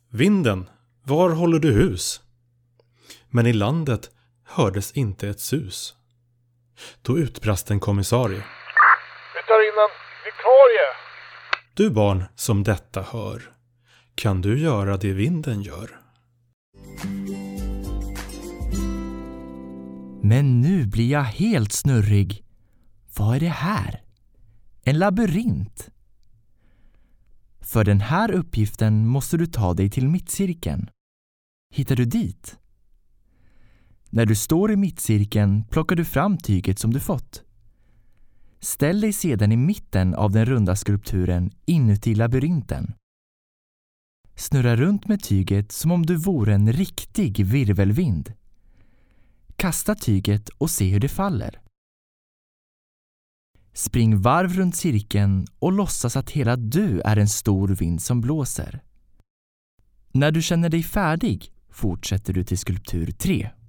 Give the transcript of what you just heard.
Vinden, var håller du hus? Men i landet hördes inte ett sus. Då utbrast en kommissarie. Vi tar in en vikarie. Du barn som detta hör, kan du göra det vinden gör? Men nu blir jag helt snurrig. Vad är det här? En labyrint. För den här uppgiften måste du ta dig till mittcirkeln. Hittar du dit? När du står i mittcirkeln plockar du fram tyget som du fått. Ställ dig sedan i mitten av den runda skulpturen inuti labyrinten. Snurra runt med tyget som om du vore en riktig virvelvind. Kasta tyget och se hur det faller. Spring varv runt cirkeln och låtsas att hela du är en stor vind som blåser. När du känner dig färdig fortsätter du till skulptur 3.